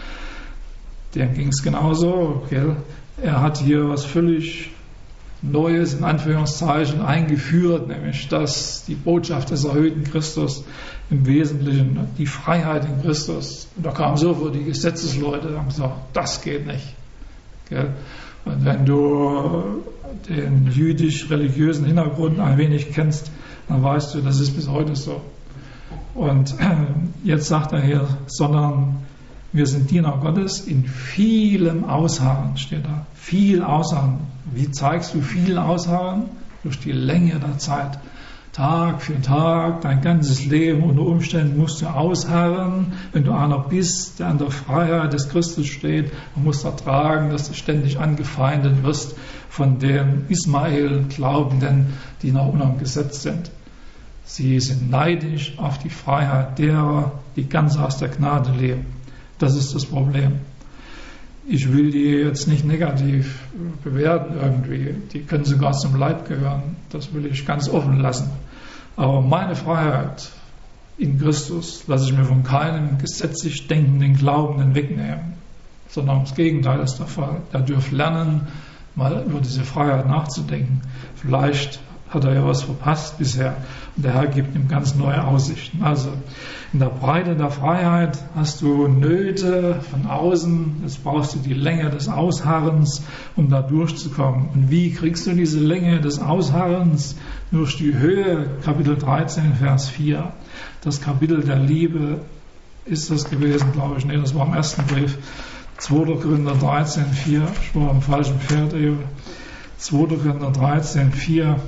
Speaker 1: Dem ging es genauso. Gell? Er hat hier was völlig Neues, in Anführungszeichen, eingeführt, nämlich dass die Botschaft des erhöhten Christus im Wesentlichen die Freiheit in Christus. Und da kamen sofort die Gesetzesleute und haben gesagt, das geht nicht. Gell? Und wenn du den jüdisch-religiösen Hintergrund ein wenig kennst, dann weißt du, das ist bis heute so. Und jetzt sagt er hier, sondern wir sind Diener Gottes in vielem Ausharren, steht da. Viel Ausharren. Wie zeigst du viel Ausharren? Durch die Länge der Zeit. Tag für Tag, dein ganzes Leben unter Umständen musst du ausharren. Wenn du einer bist, der an der Freiheit des Christus steht, und musst ertragen, dass du ständig angefeindet wirst von den Ismael-Glaubenden, die noch unter dem Gesetz sind. Sie sind neidisch auf die Freiheit derer, die ganz aus der Gnade leben. Das ist das Problem. Ich will die jetzt nicht negativ bewerten irgendwie. Die können sogar zum Leib gehören. Das will ich ganz offen lassen. Aber meine Freiheit in Christus lasse ich mir von keinem gesetzlich denkenden Glaubenden wegnehmen. Sondern das Gegenteil ist der Fall. Er dürft lernen, mal über diese Freiheit nachzudenken. Vielleicht hat er ja was verpasst bisher. Und der Herr gibt ihm ganz neue Aussichten. Also in der Breite der Freiheit hast du Nöte von außen. Jetzt brauchst du die Länge des Ausharrens, um da durchzukommen. Und wie kriegst du diese Länge des Ausharrens? Durch die Höhe, Kapitel 13, Vers 4. Das Kapitel der Liebe ist das gewesen, glaube ich. Nee, das war im ersten Brief. 2. Korinther 13, 4. Ich war am falschen Pferd eben. 2. Korinther 13, 4.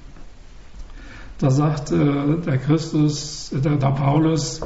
Speaker 1: Da sagt der Paulus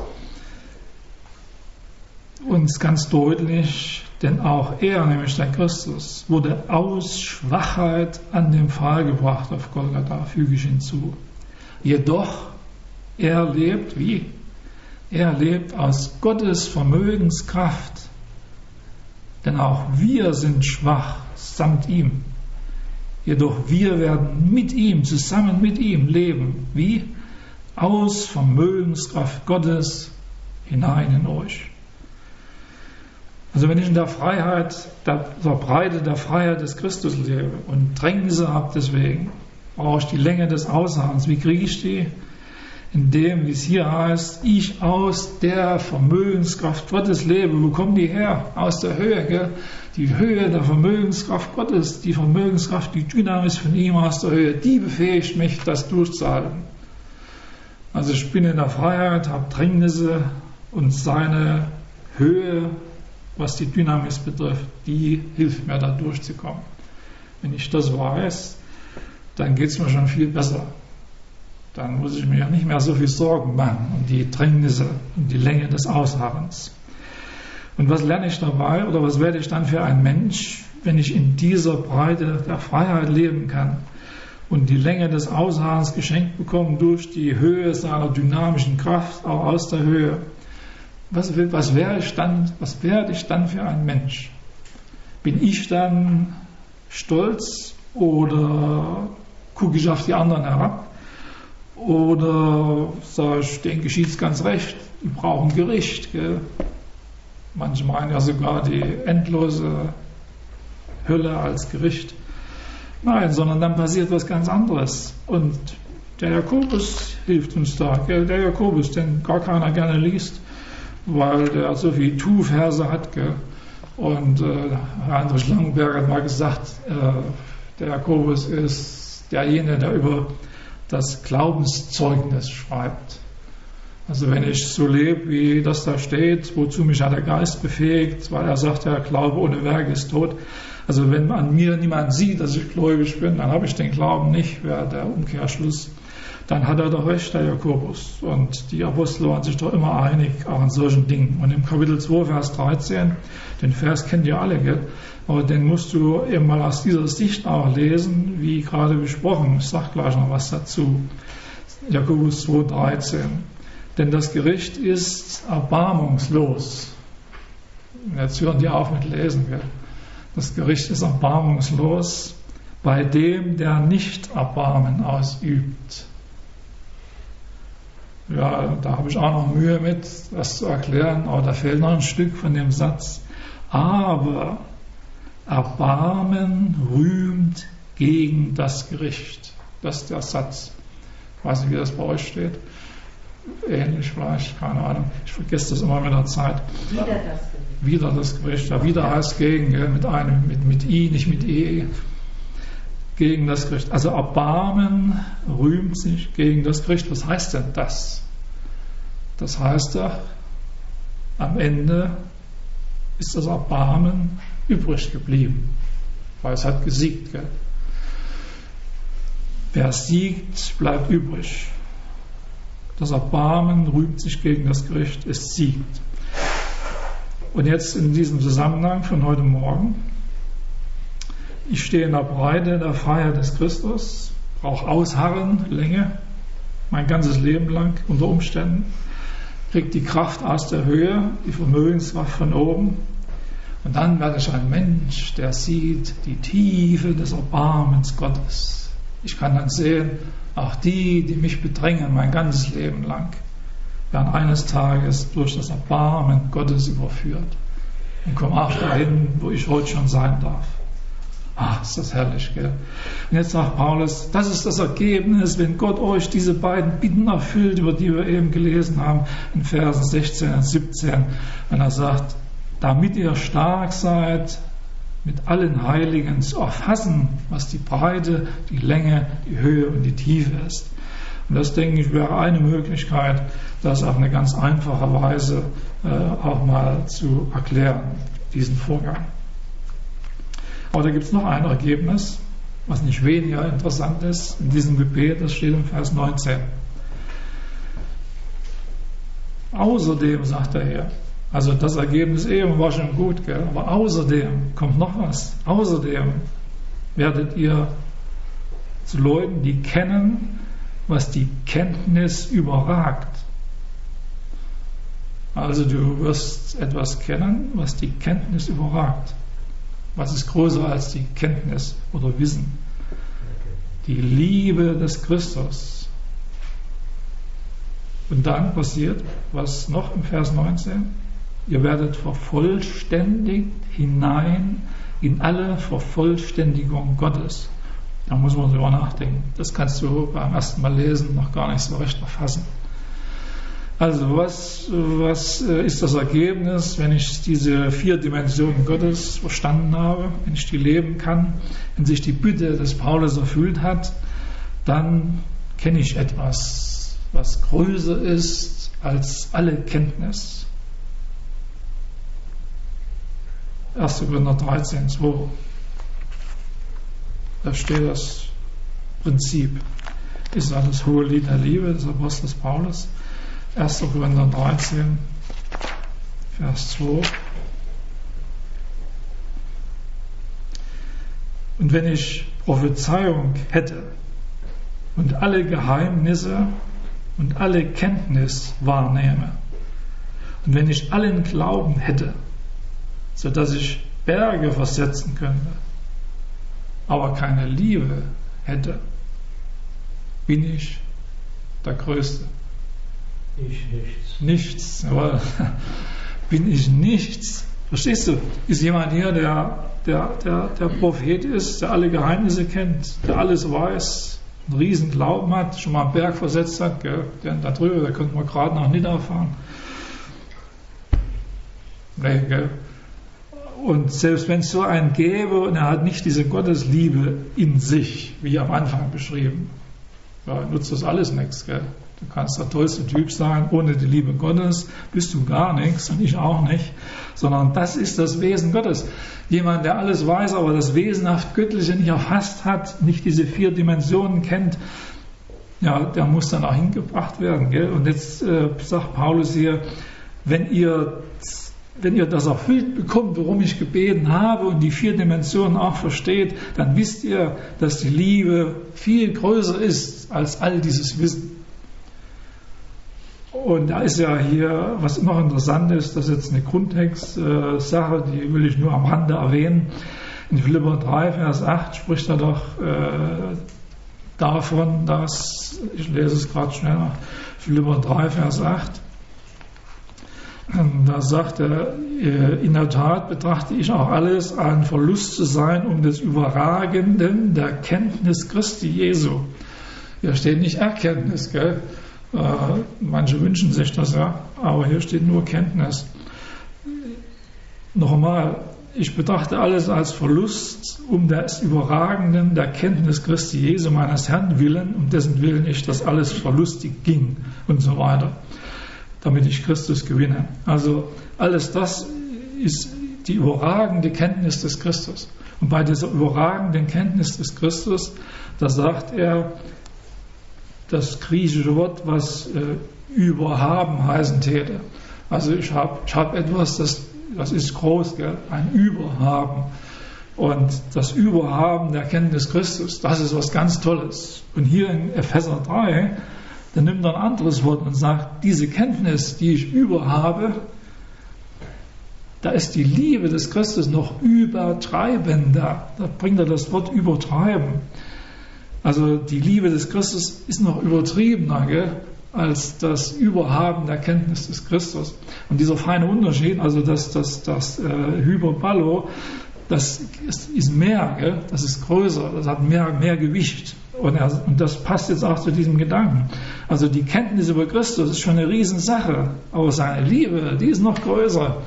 Speaker 1: uns ganz deutlich, denn auch er, nämlich der Christus, wurde aus Schwachheit an den Pfahl gebracht auf Golgatha, füge ich hinzu. Jedoch, er lebt wie? Er lebt aus Gottes Vermögenskraft, denn auch wir sind schwach samt ihm. Jedoch wir werden mit ihm, zusammen mit ihm leben. Wie? Aus Vermögenskraft Gottes hinein in euch. Also wenn ich in der Freiheit, der Breite der Freiheit des Christus lebe und Drängnisse habe deswegen, brauche ich die Länge des Ausharrens. Wie kriege ich die? Indem, wie es hier heißt, ich aus der Vermögenskraft Gottes lebe. Wo kommen die her? Aus der Höhe, gell? Die Höhe der Vermögenskraft Gottes, die Vermögenskraft, die Dynamis von ihm aus der Höhe, die befähigt mich, das durchzuhalten. Also ich bin in der Freiheit, habe Drängnisse und seine Höhe, was die Dynamis betrifft, die hilft mir, da durchzukommen. Wenn ich das weiß, dann geht es mir schon viel besser. Dann muss ich mir ja nicht mehr so viel Sorgen machen um die Drängnisse und die Länge des Ausharrens. Und was lerne ich dabei oder was werde ich dann für ein Mensch, wenn ich in dieser Breite der Freiheit leben kann und die Länge des Ausharrens geschenkt bekomme durch die Höhe seiner dynamischen Kraft, auch aus der Höhe? Was werde ich dann für ein Mensch? Bin ich dann stolz oder gucke ich auf die anderen herab? Oder sage ich, denen geschieht es ganz recht, die brauchen Gericht. Gell? Manche meinen ja sogar die endlose Hölle als Gericht. Nein, sondern dann passiert was ganz anderes. Und der Jakobus hilft uns da. Gell? Der Jakobus, den gar keiner gerne liest, weil der so viele Tu-Verse hat. Gell? Und Heinrich Langenberg hat mal gesagt, der Jakobus ist derjenige, der über das Glaubenszeugnis schreibt. Also wenn ich so lebe, wie das da steht, wozu mich ja der Geist befähigt, weil er sagt, ja, Glaube ohne Werke ist tot. Also wenn an mir niemand sieht, dass ich gläubig bin, dann habe ich den Glauben nicht, wäre der Umkehrschluss. dann hat er doch recht, der Jakobus. Und die Apostel waren sich doch immer einig, auch an solchen Dingen. Und im Kapitel 2, Vers 13, den Vers kennt ihr alle, gell? Aber den musst du eben mal aus dieser Sicht auch lesen, wie gerade besprochen. Ich sage gleich noch was dazu. Jakobus 2, 13. Denn das Gericht ist erbarmungslos. Jetzt hören die auf mit Lesen, gell? Das Gericht ist erbarmungslos bei dem, der nicht Erbarmen ausübt. Ja, da habe ich auch noch Mühe mit, das zu erklären, aber da fehlt noch ein Stück von dem Satz. Aber Erbarmen rühmt gegen das Gericht. Das ist der Satz. Ich weiß nicht, wie das bei euch steht. Ähnlich vielleicht, keine Ahnung. Ich vergesse das immer mit der Zeit. Wieder das Gericht. Ja, wieder heißt gegen, gell? Mit I, nicht mit E. Gegen das Gericht. Also Erbarmen rühmt sich gegen das Gericht. Was heißt denn das? Das heißt doch, am Ende ist das Erbarmen übrig geblieben, weil es hat gesiegt. Gell? Wer siegt, bleibt übrig. Das Erbarmen rühmt sich gegen das Gericht, es siegt. Und jetzt in diesem Zusammenhang von heute Morgen: Ich stehe in der Breite der Freiheit des Christus, brauche Ausharren, Länge, mein ganzes Leben lang unter Umständen, kriege die Kraft aus der Höhe, die Vermögenskraft von oben, und dann werde ich ein Mensch, der sieht die Tiefe des Erbarmens Gottes. Ich kann dann sehen, auch die mich bedrängen mein ganzes Leben lang, werden eines Tages durch das Erbarmen Gottes überführt und komme auch dahin, wo ich heute schon sein darf. Ach, ist das herrlich, gell? Und jetzt sagt Paulus, das ist das Ergebnis, wenn Gott euch diese beiden Bitten erfüllt, über die wir eben gelesen haben, in Versen 16 und 17, wenn er sagt, damit ihr stark seid, mit allen Heiligen zu erfassen, was die Breite, die Länge, die Höhe und die Tiefe ist. Und das, denke ich, wäre eine Möglichkeit, das auf eine ganz einfache Weise auch mal zu erklären, diesen Vorgang. Aber da gibt es noch ein Ergebnis, was nicht weniger interessant ist, in diesem Gebet, das steht im Vers 19. Außerdem, sagt er hier, also das Ergebnis eben war schon gut, gell? Aber außerdem kommt noch was. Außerdem werdet ihr zu Leuten, die kennen, was die Kenntnis überragt. Also du wirst etwas kennen, was die Kenntnis überragt. Was ist größer als die Kenntnis oder Wissen? Die Liebe des Christus. Und dann passiert, was noch im Vers 19? Ihr werdet vervollständigt hinein in alle Vervollständigung Gottes. Da muss man drüber nachdenken. Das kannst du beim ersten Mal lesen noch gar nicht so recht erfassen. Also was ist das Ergebnis, wenn ich diese 4 Dimensionen Gottes verstanden habe, wenn ich die leben kann, wenn sich die Bitte des Paulus erfüllt hat, dann kenne ich etwas, was größer ist als alle Kenntnis. 1. Korinther 13, 2. Da steht das Prinzip. Ist das hohe Lied der Liebe des Apostels Paulus. 1. Korinther 13, Vers 2. Und wenn ich Prophezeiung hätte und alle Geheimnisse und alle Kenntnis wahrnehme, und wenn ich allen Glauben hätte, sodass ich Berge versetzen könnte, aber keine Liebe hätte, bin ich der Größte. Nichts. Aber bin ich nichts. Verstehst du? Ist jemand hier, der Prophet ist, der alle Geheimnisse kennt, der alles weiß, einen riesen Glauben hat, schon mal einen Berg versetzt hat, gell? Der da drüber, da könnte man gerade nach Nidda fahren. Nee, gell? Und selbst wenn es so einen gäbe und er hat nicht diese Gottesliebe in sich, wie am Anfang beschrieben, ja, nutzt das alles nichts, gell? Du kannst der tollste Typ sein, ohne die Liebe Gottes bist du gar nichts und ich auch nicht, sondern das ist das Wesen Gottes. Jemand, der alles weiß, aber das wesenhaft Göttliche nicht erfasst hat, nicht diese 4 Dimensionen kennt, ja, der muss dann auch hingebracht werden. Gell? Und jetzt sagt Paulus hier, wenn ihr das erfüllt bekommt, worum ich gebeten habe und die 4 Dimensionen auch versteht, dann wisst ihr, dass die Liebe viel größer ist als all dieses Wissen. Und da ist ja hier, was noch interessant ist, das ist jetzt eine Grundtextsache, die will ich nur am Rande erwähnen. In Philipper 3, Vers 8 spricht er doch davon, dass, ich lese es gerade schneller, Philipper 3, Vers 8, da sagt er, in der Tat betrachte ich auch alles ein Verlust zu sein, um des Überragenden der Kenntnis Christi Jesu. Hier steht nicht Erkenntnis, gell? Manche wünschen sich das ja, aber hier steht nur Kenntnis. Nochmal, ich betrachte alles als Verlust, um des Überragenden der Kenntnis Christi Jesu, meines Herrn willen, um dessen Willen ich das alles verlustig ging und so weiter, damit ich Christus gewinne. Also alles das ist die überragende Kenntnis des Christus. Und bei dieser überragenden Kenntnis des Christus, da sagt er, das griechische Wort, was überhaben heißen täte. Also ich hab etwas, das ist groß, gell? Ein Überhaben. Und das Überhaben der Kenntnis Christus, das ist was ganz Tolles. Und hier in Epheser 3, da nimmt er ein anderes Wort und sagt, diese Kenntnis, die ich überhabe, da ist die Liebe des Christus noch übertreibender. Da bringt er das Wort übertreiben. Also die Liebe des Christus ist noch übertriebener, gell, als das Überhaben der Kenntnis des Christus. Und dieser feine Unterschied, also das Hyperbalo, das ist mehr, gell, das ist größer, das hat mehr Gewicht. Und das passt jetzt auch zu diesem Gedanken. Also die Kenntnis über Christus ist schon eine Riesensache, aber seine Liebe, die ist noch größer.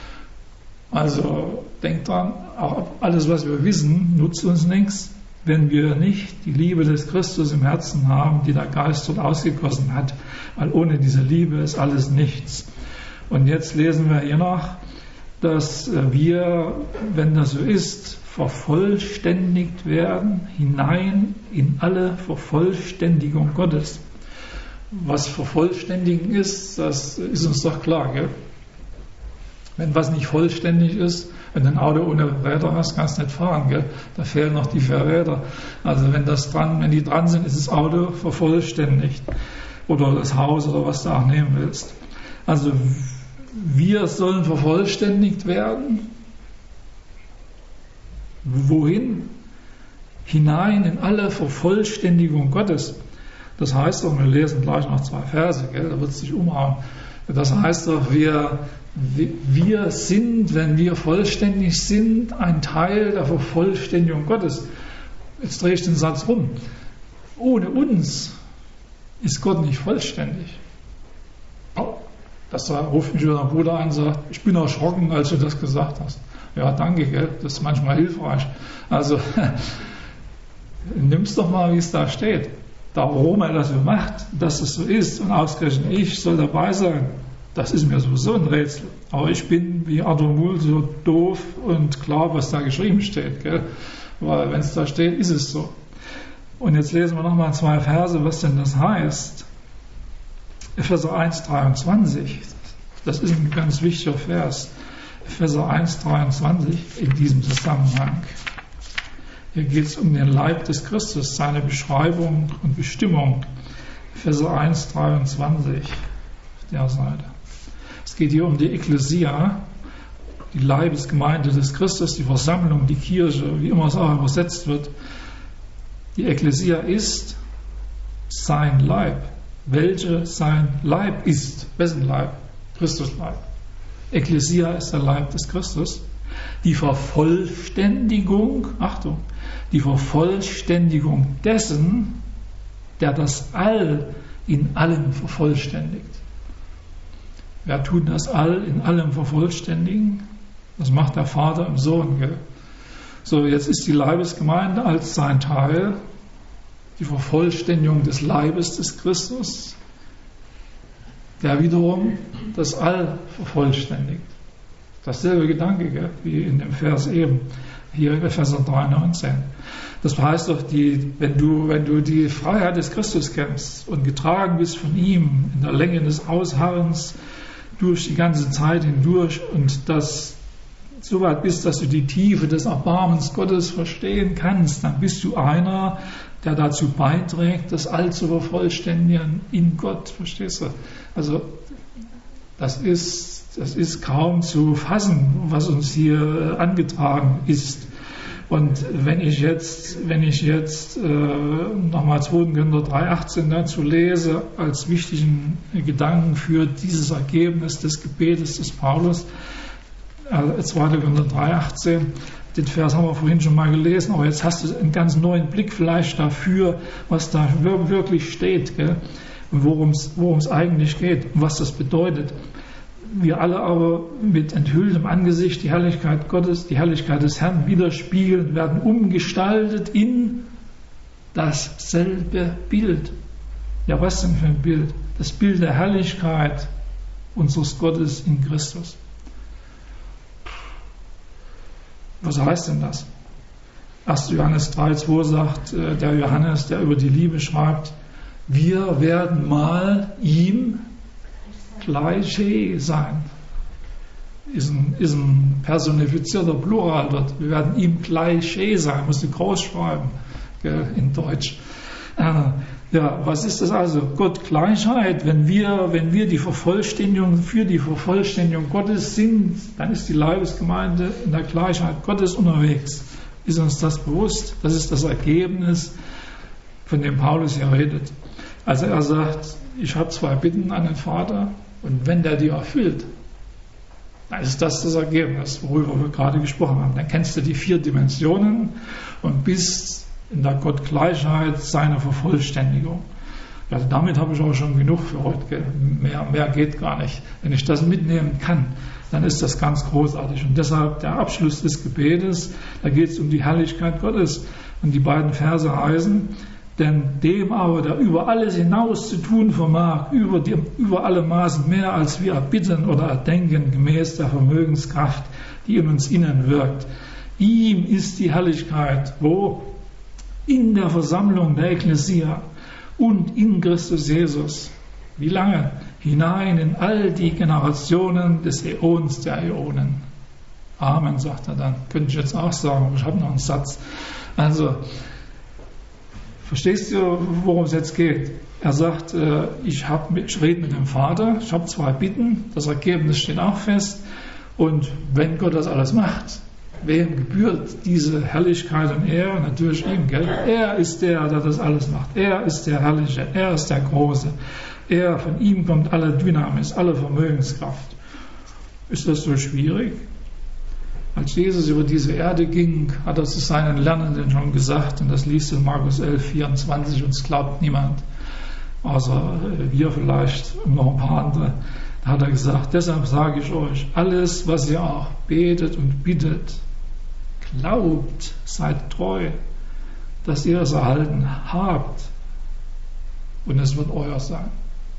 Speaker 1: Also denkt dran, auch alles, was wir wissen, nutzt uns nichts, wenn wir nicht die Liebe des Christus im Herzen haben, die der Geist dort ausgegossen hat, weil ohne diese Liebe ist alles nichts. Und jetzt lesen wir hier noch, dass wir, wenn das so ist, vervollständigt werden, hinein in alle Vervollständigung Gottes. Was vervollständigen ist, das ist uns doch klar, gell? Wenn was nicht vollständig ist, wenn du ein Auto ohne Räder hast, kannst du nicht fahren, gell? Da fehlen noch die 4 Räder. Also wenn die dran sind, ist das Auto vervollständigt. Oder das Haus oder was du auch nehmen willst. Also wir sollen vervollständigt werden. Wohin? Hinein in alle Vervollständigung Gottes. Das heißt doch, wir lesen gleich noch 2 Verse, gell? Da wird es sich umhauen. Das heißt doch, wir sind, wenn wir vollständig sind, ein Teil der Vervollständigung Gottes. Jetzt drehe ich den Satz rum. Ohne uns ist Gott nicht vollständig. Da ruft mich wieder ein Bruder an und sagt, ich bin erschrocken, als du das gesagt hast. Ja, danke, gell? Das ist manchmal hilfreich. Also, nimm's doch mal, wie es da steht. Warum er das so macht, dass es so ist und ausgerechnet ich soll dabei sein, das ist mir sowieso ein Rätsel. Aber ich bin wie Arthur Muhl so doof und klar, was da geschrieben steht. Gell? Weil wenn es da steht, ist es so. Und jetzt lesen wir nochmal 2 Verse, was denn das heißt. Epheser 1,23, das ist ein ganz wichtiger Vers. Epheser 1,23 in diesem Zusammenhang. Hier geht es um den Leib des Christus, seine Beschreibung und Bestimmung. Epheser 1,23 auf der Seite. Es geht hier um die Ekklesia, die Leibesgemeinde des Christus, die Versammlung, die Kirche, wie immer es auch übersetzt wird. Die Ekklesia ist sein Leib. Welche sein Leib ist? Wessen Leib? Christus Leib. Ekklesia ist der Leib des Christus. Die Vervollständigung, Achtung, die Vervollständigung dessen, der das All in allem vervollständigt. Wer tut das All in allem vervollständigen? Das macht der Vater im Sohn. Gell? So, jetzt ist die Leibesgemeinde als sein Teil die Vervollständigung des Leibes des Christus, der wiederum das All vervollständigt. Dasselbe Gedanke, gell, wie in dem Vers eben, hier in Epheser 3,19. Das heißt doch, wenn du die Freiheit des Christus kennst und getragen bist von ihm in der Länge des Ausharrens durch die ganze Zeit hindurch und das so weit bist, dass du die Tiefe des Erbarmens Gottes verstehen kannst, dann bist du einer, der dazu beiträgt, das All zu vervollständigen in Gott, verstehst du? Also das ist kaum zu fassen, was uns hier angetragen ist. Und wenn ich jetzt nochmal 2. Korinther 3,18 dazu lese, als wichtigen Gedanken für dieses Ergebnis des Gebetes des Paulus, 2. Korinther 3,18, den Vers haben wir vorhin schon mal gelesen, aber jetzt hast du einen ganz neuen Blick vielleicht dafür, was da wirklich steht, gell? Und worum es eigentlich geht und was das bedeutet. Wir alle aber mit enthülltem Angesicht die Herrlichkeit Gottes, die Herrlichkeit des Herrn widerspiegeln, werden umgestaltet in dasselbe Bild. Ja, was denn für ein Bild? Das Bild der Herrlichkeit unseres Gottes in Christus. Was heißt denn das? 1. Johannes 3,2 sagt der Johannes, der über die Liebe schreibt, wir werden mal ihm gleich sein. Ist ein personifizierter Plural dort. Wir werden ihm gleich sein, musst du groß schreiben, in Deutsch. Ja, was ist das also? Gott Gleichheit. Wenn wir für die Vervollständigung Gottes sind, dann ist die Leibesgemeinde in der Gleichheit Gottes unterwegs. Ist uns das bewusst? Das ist das Ergebnis, von dem Paulus hier redet. Also er sagt, ich habe 2 Bitten an den Vater und wenn der die erfüllt, dann ist das Ergebnis, worüber wir gerade gesprochen haben. Dann kennst du die 4 Dimensionen und bist in der Gottgleichheit seiner Vervollständigung. Also damit habe ich auch schon genug für heute. Mehr geht gar nicht. Wenn ich das mitnehmen kann, dann ist das ganz großartig. Und deshalb der Abschluss des Gebetes, da geht es um die Herrlichkeit Gottes. Und die beiden Verse heißen, denn dem aber, der über alles hinaus zu tun vermag, über alle Maßen mehr, als wir erbitten oder erdenken, gemäß der Vermögenskraft, die in uns innen wirkt. Ihm ist die Herrlichkeit, wo? In der Versammlung der Ekklesia und in Christus Jesus. Wie lange? Hinein in all die Generationen des Äons der Äonen. Amen, sagt er dann. Könnte ich jetzt auch sagen, aber ich habe noch einen Satz. Also, verstehst du, worum es jetzt geht? Er sagt, ich rede mit dem Vater, ich habe 2 Bitten, das Ergebnis steht auch fest. Und wenn Gott das alles macht, wem gebührt diese Herrlichkeit und Ehre? Natürlich ihm, gell? Er ist der das alles macht. Er ist der Herrliche, er ist der Große. Von ihm kommt alle Dynamis, alle Vermögenskraft. Ist das so schwierig? Als Jesus über diese Erde ging, hat er zu seinen Lernenden schon gesagt, und das liest in Markus 11,24, uns glaubt niemand, außer wir vielleicht und noch ein paar andere. Da hat er gesagt, deshalb sage ich euch, alles, was ihr auch betet und bittet, glaubt, seid treu, dass ihr es erhalten habt und es wird euer sein.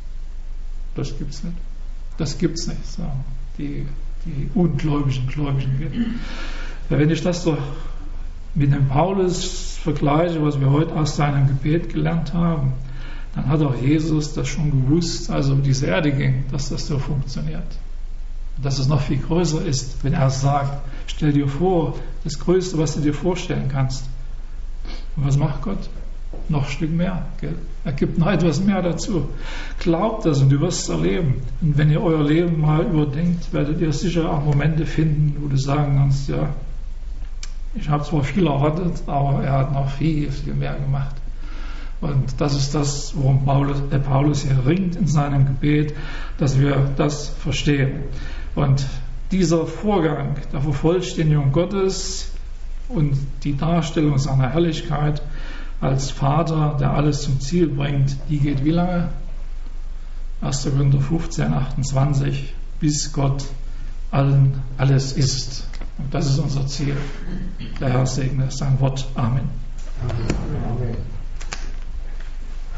Speaker 1: Das gibt's nicht. Das gibt's nicht, sagen die ungläubigen Gläubigen. Ja, wenn ich das doch mit dem Paulus vergleiche, was wir heute aus seinem Gebet gelernt haben, dann hat auch Jesus das schon gewusst, als er um diese Erde ging, dass das so funktioniert. Und dass es noch viel größer ist, wenn er sagt, stell dir vor, das Größte, was du dir vorstellen kannst. Und was macht Gott? Noch ein Stück mehr. Gell? Er gibt noch etwas mehr dazu. Glaubt das und du wirst es erleben. Und wenn ihr euer Leben mal überdenkt, werdet ihr sicher auch Momente finden, wo du sagen kannst, ja, ich habe zwar viel erwartet, aber er hat noch viel, viel mehr gemacht. Und das ist das, worum Paulus hier ringt in seinem Gebet, dass wir das verstehen. Und dieser Vorgang der Vervollständigung Gottes und die Darstellung seiner Herrlichkeit als Vater, der alles zum Ziel bringt, die geht wie lange? 1. Korinther 15, 28, bis Gott alles ist. Und das ist unser Ziel. Der Herr segne sein Wort. Amen.